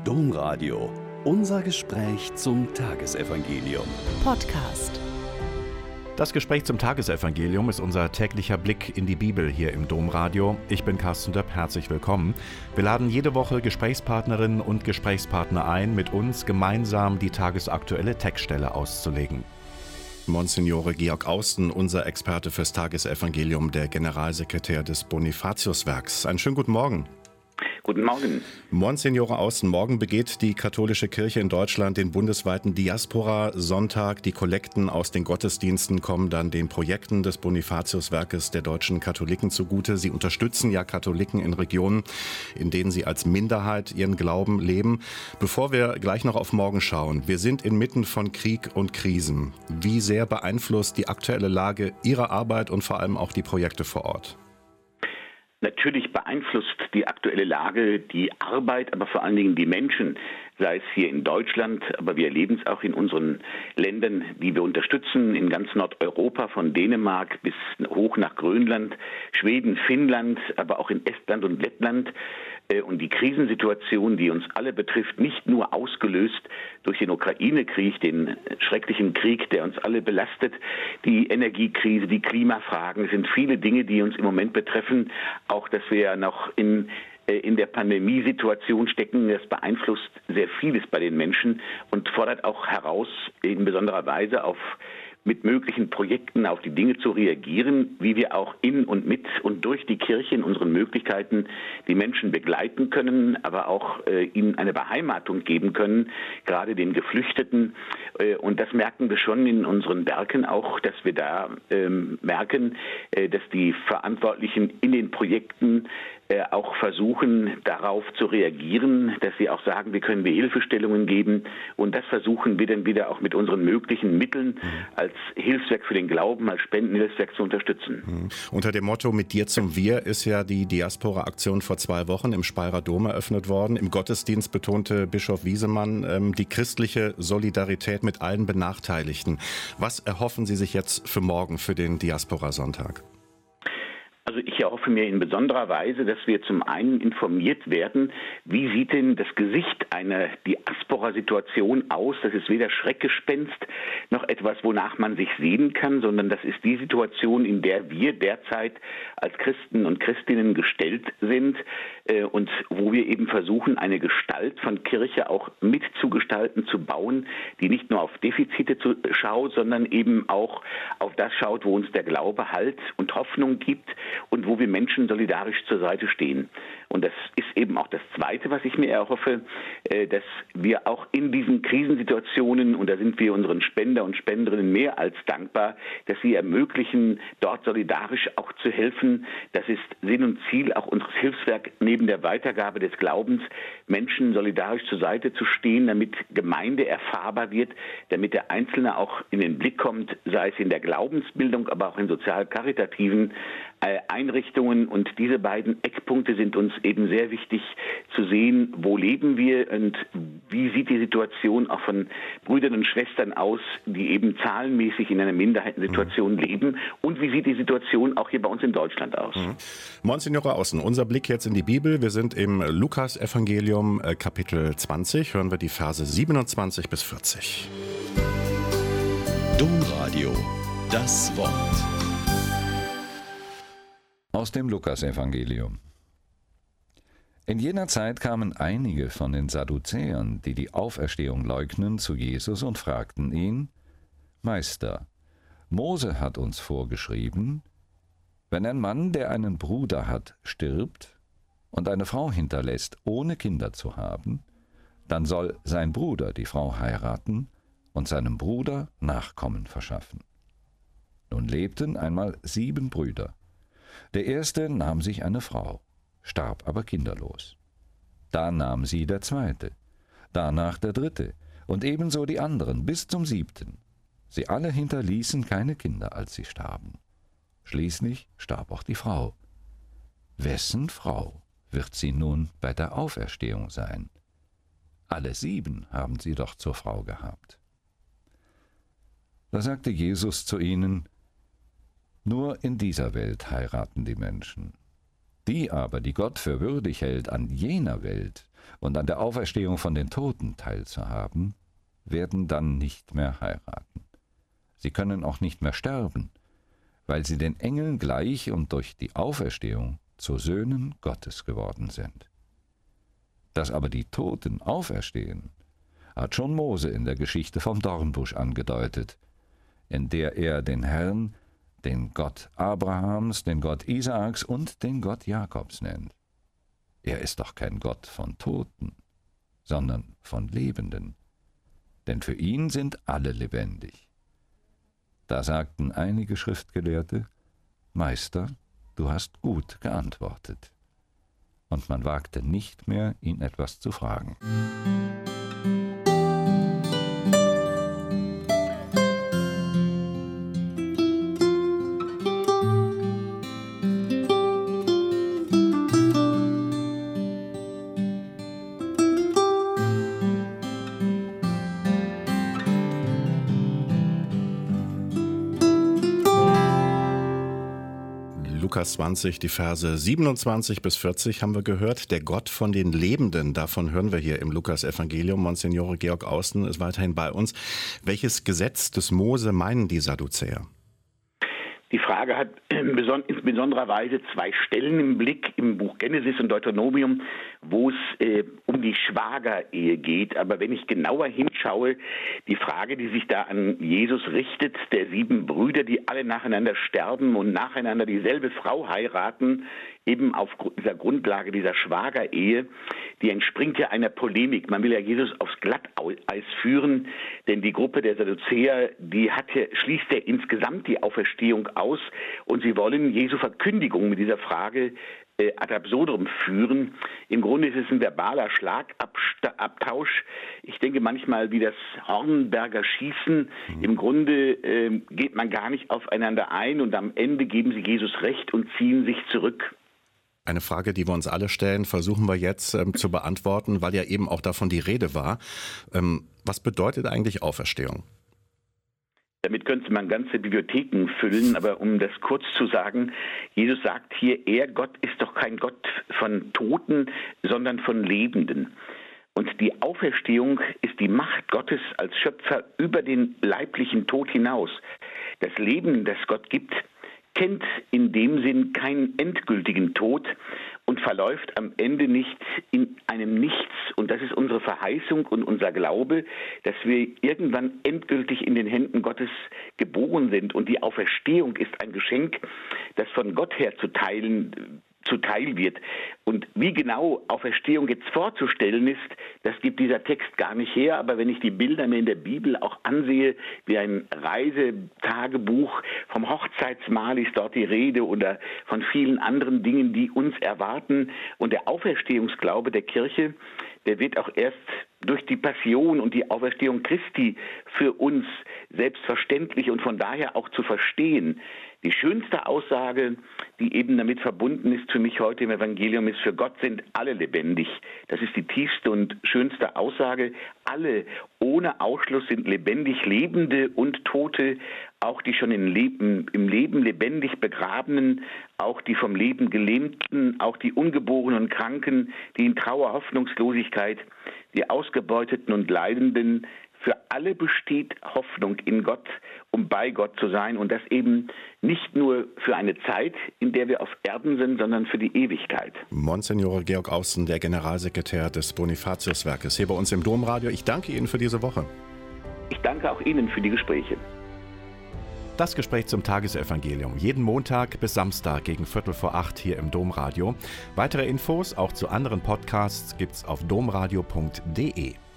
Domradio. Unser Gespräch zum Tagesevangelium. Podcast. Das Gespräch zum Tagesevangelium ist unser täglicher Blick in die Bibel hier im Domradio. Ich bin Carsten Döpp, herzlich willkommen. Wir laden jede Woche Gesprächspartnerinnen und Gesprächspartner ein, mit uns gemeinsam die tagesaktuelle Textstelle auszulegen. Monsignore Georg Austen, unser Experte fürs Tagesevangelium, der Generalsekretär des Bonifatiuswerks. Einen schönen guten Morgen. Guten Morgen. Monsignore Austen, morgen begeht die katholische Kirche in Deutschland den bundesweiten Diaspora-Sonntag. Die Kollekten aus den Gottesdiensten kommen dann den Projekten des Bonifatiuswerkes der deutschen Katholiken zugute. Sie unterstützen ja Katholiken in Regionen, in denen sie als Minderheit ihren Glauben leben. Bevor wir gleich noch auf morgen schauen, wir sind inmitten von Krieg und Krisen. Wie sehr beeinflusst die aktuelle Lage Ihre Arbeit und vor allem auch die Projekte vor Ort? Natürlich beeinflusst die aktuelle Lage die Arbeit, aber vor allen Dingen die Menschen, sei es hier in Deutschland, aber wir erleben es auch in unseren Ländern, die wir unterstützen, in ganz Nordeuropa, von Dänemark bis hoch nach Grönland, Schweden, Finnland, aber auch in Estland und Lettland. Und die Krisensituation, die uns alle betrifft, nicht nur ausgelöst durch den Ukraine-Krieg, den schrecklichen Krieg, der uns alle belastet, die Energiekrise, die Klimafragen, es sind viele Dinge, die uns im Moment betreffen, auch dass wir noch in der Pandemiesituation stecken. Das beeinflusst sehr vieles bei den Menschen und fordert auch heraus, in besonderer Weise mit möglichen Projekten auf die Dinge zu reagieren, wie wir auch in und mit und durch die Kirche in unseren Möglichkeiten die Menschen begleiten können, aber auch ihnen eine Beheimatung geben können, gerade den Geflüchteten. Und das merken wir schon in unseren Werken auch, dass wir da merken, dass die Verantwortlichen in den Projekten auch versuchen, darauf zu reagieren, dass sie auch sagen, wie können wir Hilfestellungen geben. Und das versuchen wir dann wieder auch mit unseren möglichen Mitteln als Hilfswerk für den Glauben, als Spendenhilfswerk zu unterstützen. Unter dem Motto Mit dir zum Wir ist ja die Diaspora-Aktion vor 2 Wochen im Speyerer Dom eröffnet worden. Im Gottesdienst betonte Bischof Wiesemann die christliche Solidarität mit allen Benachteiligten. Was erhoffen Sie sich jetzt für morgen, für den Diaspora-Sonntag? Also ich erhoffe mir in besonderer Weise, dass wir zum einen informiert werden, wie sieht denn das Gesicht einer Diaspora-Situation aus. Das ist weder Schreckgespenst noch etwas, wonach man sich sehnen kann, sondern das ist die Situation, in der wir derzeit als Christen und Christinnen gestellt sind und wo wir eben versuchen, eine Gestalt von Kirche auch mitzugestalten, zu bauen, die nicht nur auf Defizite schaut, sondern eben auch auf das schaut, wo uns der Glaube Halt und Hoffnung gibt und wo wir Menschen solidarisch zur Seite stehen. Und das ist eben auch das Zweite, was ich mir erhoffe, dass wir auch in diesen Krisensituationen, und da sind wir unseren Spender und Spenderinnen mehr als dankbar, dass sie ermöglichen, dort solidarisch auch zu helfen. Das ist Sinn und Ziel auch unseres Hilfswerks, neben der Weitergabe des Glaubens, Menschen solidarisch zur Seite zu stehen, damit Gemeinde erfahrbar wird, damit der Einzelne auch in den Blick kommt, sei es in der Glaubensbildung, aber auch in sozial-karitativen Einrichtungen. Und diese beiden Eckpunkte sind uns eben sehr wichtig zu sehen, wo leben wir und wie sieht die Situation auch von Brüdern und Schwestern aus, die eben zahlenmäßig in einer Minderheitensituation leben, und wie sieht die Situation auch hier bei uns in Deutschland aus. Monsignore Austen, unser Blick jetzt in die Bibel. Wir sind im Lukas-Evangelium, Kapitel 20, hören wir die Verse 27 bis 40. Domradio, das Wort. Aus dem Lukas-Evangelium. In jener Zeit kamen einige von den Sadduzäern, die die Auferstehung leugnen, zu Jesus und fragten ihn: Meister, Mose hat uns vorgeschrieben, wenn ein Mann, der einen Bruder hat, stirbt und eine Frau hinterlässt, ohne Kinder zu haben, dann soll sein Bruder die Frau heiraten und seinem Bruder Nachkommen verschaffen. Nun lebten einmal 7 Brüder. Der erste nahm sich eine Frau, starb aber kinderlos. Da nahm sie der zweite, danach der dritte und ebenso die anderen bis zum 7. Sie alle hinterließen keine Kinder, als sie starben. Schließlich starb auch die Frau. Wessen Frau wird sie nun bei der Auferstehung sein? Alle 7 haben sie doch zur Frau gehabt. Da sagte Jesus zu ihnen: Nur in dieser Welt heiraten die Menschen. Die aber, die Gott für würdig hält, an jener Welt und an der Auferstehung von den Toten teilzuhaben, werden dann nicht mehr heiraten. Sie können auch nicht mehr sterben, weil sie den Engeln gleich und durch die Auferstehung zu Söhnen Gottes geworden sind. Dass aber die Toten auferstehen, hat schon Mose in der Geschichte vom Dornbusch angedeutet, in der er den Herrn, den Gott Abrahams, den Gott Isaaks und den Gott Jakobs nennt. Er ist doch kein Gott von Toten, sondern von Lebenden, denn für ihn sind alle lebendig. Da sagten einige Schriftgelehrte: Meister, du hast gut geantwortet. Und man wagte nicht mehr, ihn etwas zu fragen. Lukas 20, die Verse 27 bis 40 haben wir gehört. Der Gott von den Lebenden, davon hören wir hier im Lukas-Evangelium. Monsignore Georg Außen ist weiterhin bei uns. Welches Gesetz des Mose meinen die Sadduzäer? Die Frage hat in besonderer Weise zwei Stellen im Blick im Buch Genesis und Deuteronomium, wo es um die Schwagerehe geht. Aber wenn ich genauer hinschaue, die Frage, die sich da an Jesus richtet, der 7 Brüder, die alle nacheinander sterben und nacheinander dieselbe Frau heiraten, eben auf dieser Grundlage dieser Schwagerehe, die entspringt ja einer Polemik. Man will ja Jesus aufs Glatteis führen, denn die Gruppe der Sadduzäer, schließt ja insgesamt die Auferstehung aus und sie wollen Jesu Verkündigung mit dieser Frage ad absurdum führen. Im Grunde ist es ein verbaler Schlagabtausch. Ich denke manchmal wie das Hornberger Schießen. Im Grunde geht man gar nicht aufeinander ein und am Ende geben sie Jesus recht und ziehen sich zurück. Eine Frage, die wir uns alle stellen, versuchen wir jetzt zu beantworten, weil ja eben auch davon die Rede war. Was bedeutet eigentlich Auferstehung? Damit könnte man ganze Bibliotheken füllen, aber um das kurz zu sagen, Jesus sagt hier, Gott ist doch kein Gott von Toten, sondern von Lebenden. Und die Auferstehung ist die Macht Gottes als Schöpfer über den leiblichen Tod hinaus. Das Leben, das Gott gibt, kennt in dem Sinn keinen endgültigen Tod und verläuft am Ende nicht in einem Nichts. Und das ist unsere Verheißung und unser Glaube, dass wir irgendwann endgültig in den Händen Gottes geboren sind. Und die Auferstehung ist ein Geschenk, das von Gott her zuteil wird. Und wie genau Auferstehung jetzt vorzustellen ist, das gibt dieser Text gar nicht her. Aber wenn ich die Bilder mir in der Bibel auch ansehe, wie ein Reisetagebuch, vom Hochzeitsmahl ist dort die Rede oder von vielen anderen Dingen, die uns erwarten. Und der Auferstehungsglaube der Kirche, der wird auch erst durch die Passion und die Auferstehung Christi für uns selbstverständlich und von daher auch zu verstehen. Die schönste Aussage, die eben damit verbunden ist für mich heute im Evangelium, ist: Für Gott sind alle lebendig. Das ist die tiefste und schönste Aussage. Alle ohne Ausschluss sind lebendig, Lebende und Tote, auch die schon im Leben lebendig Begrabenen, auch die vom Leben Gelähmten, auch die Ungeborenen und Kranken, die in Trauer, Hoffnungslosigkeit, die Ausgebeuteten und Leidenden. Für alle besteht Hoffnung in Gott, um bei Gott zu sein, und das eben nicht nur für eine Zeit, in der wir auf Erden sind, sondern für die Ewigkeit. Monsignore Georg Außen, der Generalsekretär des Bonifatiuswerkes, hier bei uns im Domradio. Ich danke Ihnen für diese Woche. Ich danke auch Ihnen für die Gespräche. Das Gespräch zum Tagesevangelium. Jeden Montag bis Samstag gegen 7:45 hier im Domradio. Weitere Infos auch zu anderen Podcasts gibt's auf domradio.de.